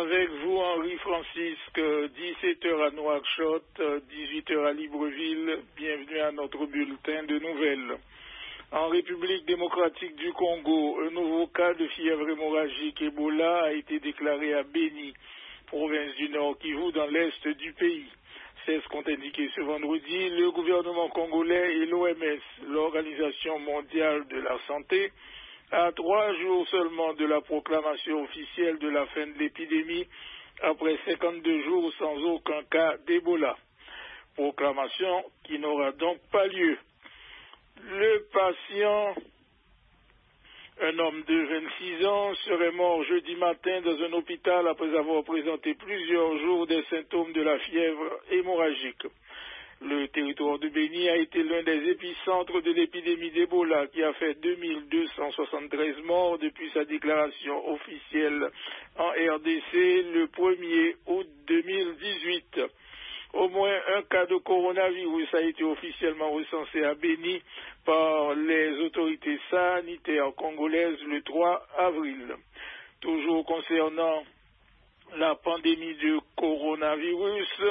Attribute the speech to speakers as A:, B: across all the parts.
A: avec vous Henri Francisque, 17h à Nouakchott, 18h à Libreville. Bienvenue à notre bulletin de nouvelles. En République démocratique du Congo, un nouveau cas de fièvre hémorragique Ebola a été déclaré à Béni, province du Nord Kivu, dans l'est du pays. C'est ce qu'ont indiqué ce vendredi le gouvernement congolais et l'OMS, l'Organisation mondiale de la santé, à 3 jours seulement de la proclamation officielle de la fin de l'épidémie, après 52 jours sans aucun cas d'Ebola. Proclamation qui n'aura donc pas lieu. Le patient, un homme de 26 ans, serait mort jeudi matin dans un hôpital après avoir présenté plusieurs jours des symptômes de la fièvre hémorragique. Le territoire de Béni a été l'un des épicentres de l'épidémie d'Ebola qui a fait 2273 morts depuis sa déclaration officielle en RDC le 1er août 2018. Au moins un cas de coronavirus a été officiellement recensé à Béni par les autorités sanitaires congolaises le 3 avril. Toujours concernant la pandémie de coronavirus,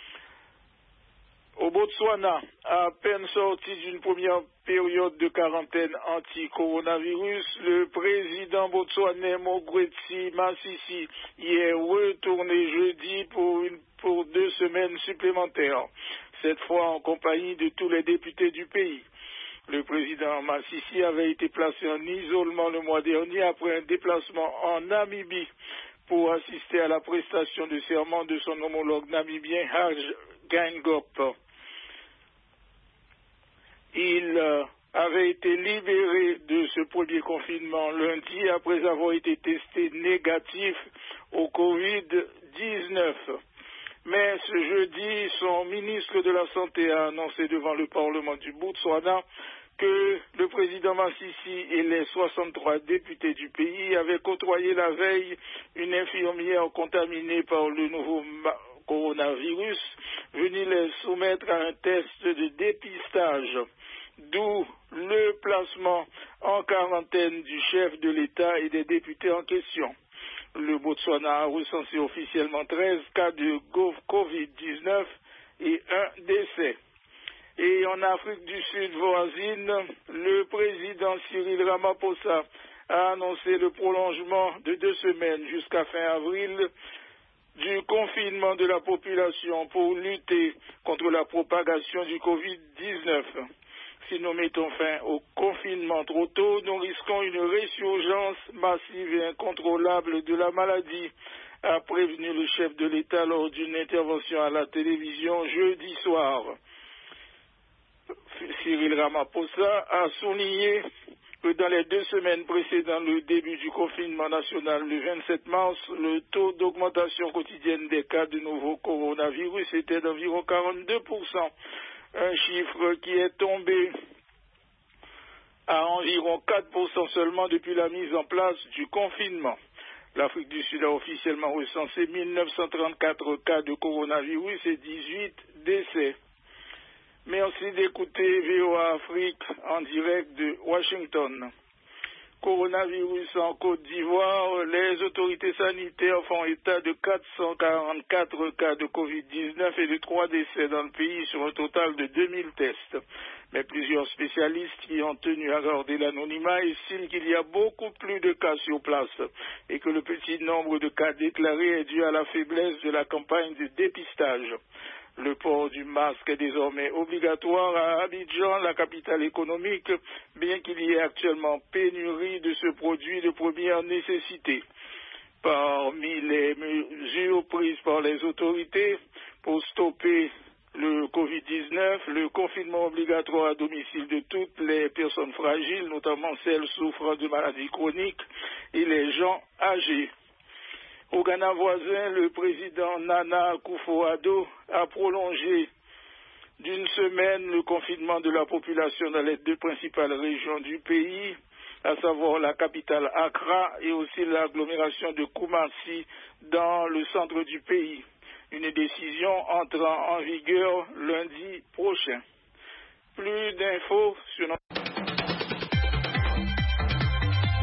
A: au Botswana, à peine sorti d'une première période de quarantaine anti-coronavirus, le président botswanais Mogwetsi Masisi y est retourné jeudi pour 2 semaines supplémentaires, cette fois en compagnie de tous les députés du pays. Le président Masisi avait été placé en isolement le mois dernier après un déplacement en Namibie pour assister à la prestation de serment de son homologue namibien Hage Geingob. Il avait été libéré de ce premier confinement lundi après avoir été testé négatif au Covid-19. Mais ce jeudi, son ministre de la Santé a annoncé devant le Parlement du Botswana que le président Masisi et les 63 députés du pays avaient côtoyé la veille une infirmière contaminée par le nouveau coronavirus, venue les soumettre à un test de dépistage. D'où le placement en quarantaine du chef de l'État et des députés en question. Le Botswana a recensé officiellement 13 cas de Covid-19 et un décès. Et en Afrique du Sud voisine, le président Cyril Ramaphosa a annoncé le prolongement de 2 semaines jusqu'à fin avril du confinement de la population pour lutter contre la propagation du Covid-19. Si nous mettons fin au confinement trop tôt, nous risquons une résurgence massive et incontrôlable de la maladie, a prévenu le chef de l'État lors d'une intervention à la télévision jeudi soir. Cyril Ramaphosa a souligné que dans les 2 semaines précédant le début du confinement national le 27 mars, le taux d'augmentation quotidienne des cas de nouveau coronavirus était d'environ 42%. Un chiffre qui est tombé à environ 4% seulement depuis la mise en place du confinement. L'Afrique du Sud a officiellement recensé 1934 cas de coronavirus et 18 décès. Merci d'écouter VOA Afrique en direct de Washington. Coronavirus en Côte d'Ivoire, les autorités sanitaires font état de 444 cas de Covid-19 et de 3 décès dans le pays sur un total de 2000 tests. Mais plusieurs spécialistes qui ont tenu à garder l'anonymat estiment qu'il y a beaucoup plus de cas sur place et que le petit nombre de cas déclarés est dû à la faiblesse de la campagne de dépistage. Le port du masque est désormais obligatoire à Abidjan, la capitale économique, bien qu'il y ait actuellement pénurie de ce produit de première nécessité. Parmi les mesures prises par les autorités pour stopper le Covid-19, le confinement obligatoire à domicile de toutes les personnes fragiles, notamment celles souffrant de maladies chroniques et les gens âgés. Au Ghana voisin, le président Nana Akufo-Addo a prolongé d'une semaine le confinement de la population dans les 2 principales régions du pays, à savoir la capitale Accra et aussi l'agglomération de Koumassi dans le centre du pays. Une décision entrant en vigueur lundi prochain. Plus d'infos sur notre...
B: La minute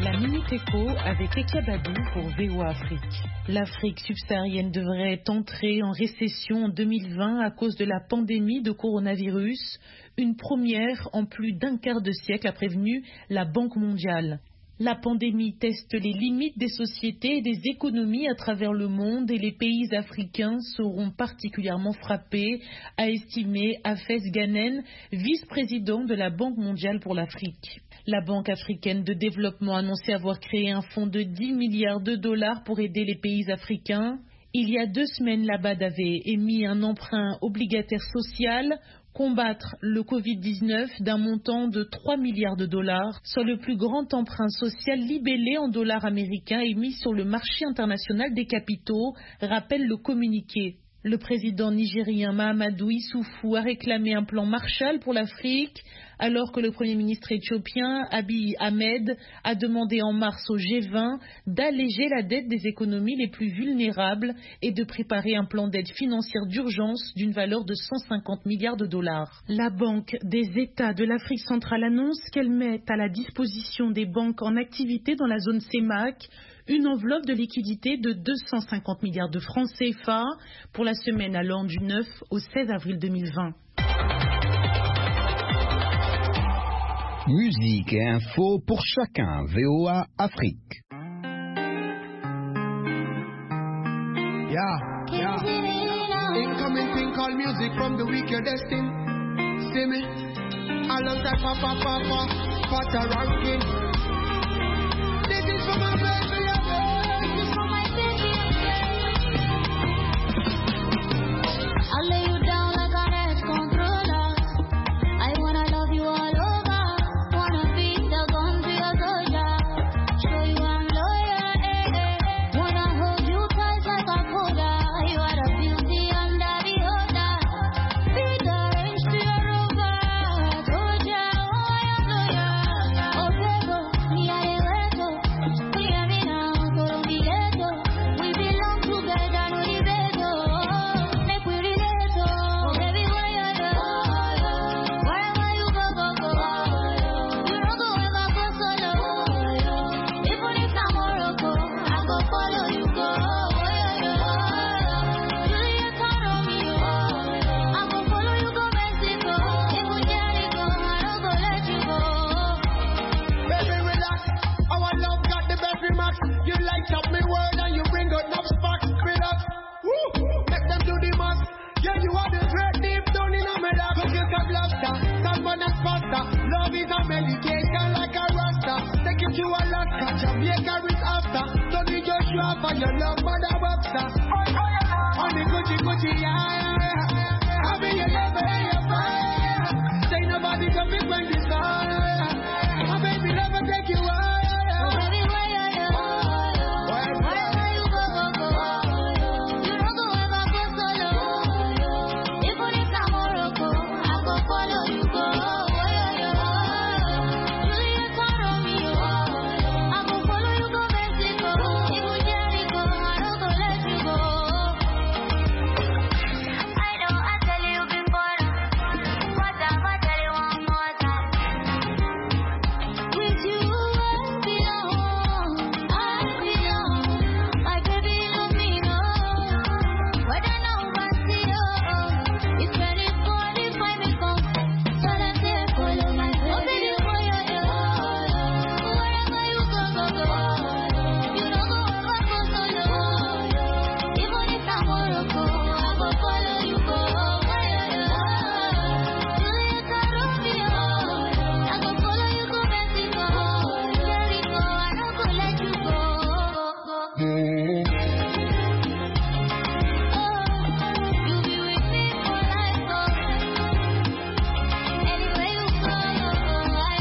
B: Centre Éco avec Ekia Babou pour VOA Afrique. L'Afrique subsaharienne devrait entrer en récession en 2020 à cause de la pandémie de coronavirus. Une première en plus d'un quart de siècle, a prévenu la Banque mondiale. La pandémie teste les limites des sociétés et des économies à travers le monde et les pays africains seront particulièrement frappés, a estimé Hafez Ghanen, vice-président de la Banque mondiale pour l'Afrique. La Banque africaine de développement a annoncé avoir créé un fonds de 10 milliards de dollars pour aider les pays africains. Il y a 2 semaines, la BAD avait émis un emprunt obligataire social, combattre le Covid-19 d'un montant de 3 milliards de dollars, soit le plus grand emprunt social libellé en dollars américains émis sur le marché international des capitaux, rappelle le communiqué. Le président nigérien Mahamadou Issoufou a réclamé un plan Marshall pour l'Afrique, alors que le premier ministre éthiopien Abiy Ahmed a demandé en mars au G20 d'alléger la dette des économies les plus vulnérables et de préparer un plan d'aide financière d'urgence d'une valeur de 150 milliards de dollars. La Banque des États de l'Afrique centrale annonce qu'elle met à la disposition des banques en activité dans la zone CEMAC une enveloppe de liquidité de 250 milliards de francs CFA pour la semaine allant du 9 au 16 avril 2020.
C: Musique et info pour chacun, VOA Afrique.
D: Yeah. Incoming thing called music from the weaker destined. See me? Alongside Papa ranking. This is for my baby.
E: I'll lay you down like an ex-controller. I wanna love you all over. Wanna be the gun to your soldier. Show you I'm loyal, eh, eh. Wanna hold you tight like a coda. You are the beauty under the order. Be the range to your rover. Soldier, oh I am loyal. Oh Pego, me I am reto. We are in a solo bileto. We belong together, no dibeto. Make we relate, oh baby, where you go? Wherever you go, go, go. You don't go ever go solo. Even if I'm Morocco, I go follow you go. Juliet and Romeo, I go follow you go Mexico. Even Jericho, I don't go let you go.
D: Baby, relax. Our love got the best max. You light up me world and you bring out enough sparks. Relax. Woo! Make them do the math. Yeah, you are the great deep down in a medak. Cookies and lobster, salmon and pasta. Love is a medication like a rasta. Take it to Alaska, Jamaica is after. Don't need your shop for your love, mother webster. On the Gucci, yeah. Having your love and your fire. Say nobody can be when this on. My baby never take you out.
E: Oh baby, where you go? Wherever you go, go, go. You don't go ever go solo. Even if I'm Morocco, I go follow you go. Juliet and Romeo, I go follow you go Mexico. Even Jericho, I don't go let you go. I know I tell you before, but I tell you one more time. With you I belong, my baby love me, no. But I know what's the it's ready for the fight me come. So let's say follow my baby. Oh baby, for you, wherever you go, go, go. You don't go ever go solo. Even if I'm Morocco, I go follow you go. Juliet and Romeo, I go follow you go Mexico. Jericho, I don't go let you go. You be with me for life, anywhere you go, I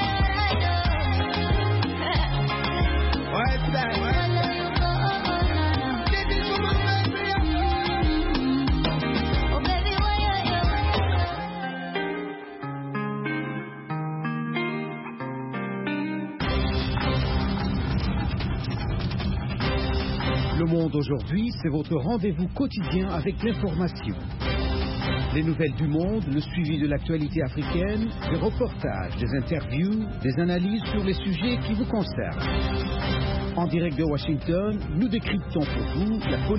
D: What's that?
E: follow you go,
D: This is for my baby.
E: oh baby, where you
C: Le Monde aujourd'hui, c'est votre rendez-vous quotidien avec l'information. Les nouvelles du monde, le suivi de l'actualité africaine, des reportages, des interviews, des analyses sur les sujets qui vous concernent. En direct de Washington, nous décryptons pour vous la politique